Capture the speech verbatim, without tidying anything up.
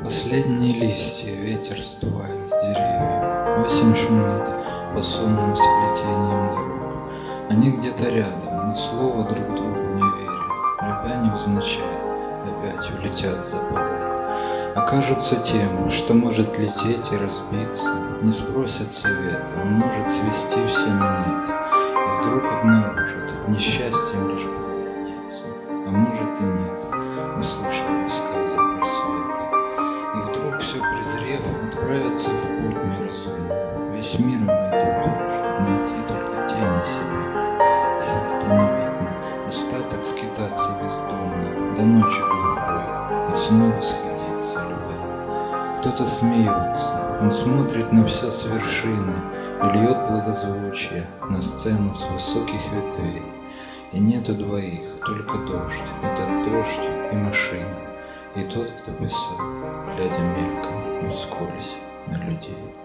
Последние листья ветер сдувает с деревьев. Осень шумит по сонным сплетениям дорог. Они где-то рядом, но слова друг другу не веря, любя невзначай, опять улетят за порог. Окажутся тем, что может лететь и разбиться, не спросят совета, он может свести все на нет. И вдруг обнаружат, несчастьем лишь было родиться, а может и нет, услышав рассказы про свет. И вдруг, все презрев, отправятся в путь неразумный. Весь мир обойдут, чтоб найти только тени себя. Света не видно, остаток скитаться бездумно, до ночи глухой, и снова сходиться, любя. Кто-то смеется, он смотрит на все с вершины и льет благозвучие на сцену с высоких ветвей. И нету двоих, только дождь, этот дождь и машина. И тот, кто писал, глядя мельком и вскользь на людей.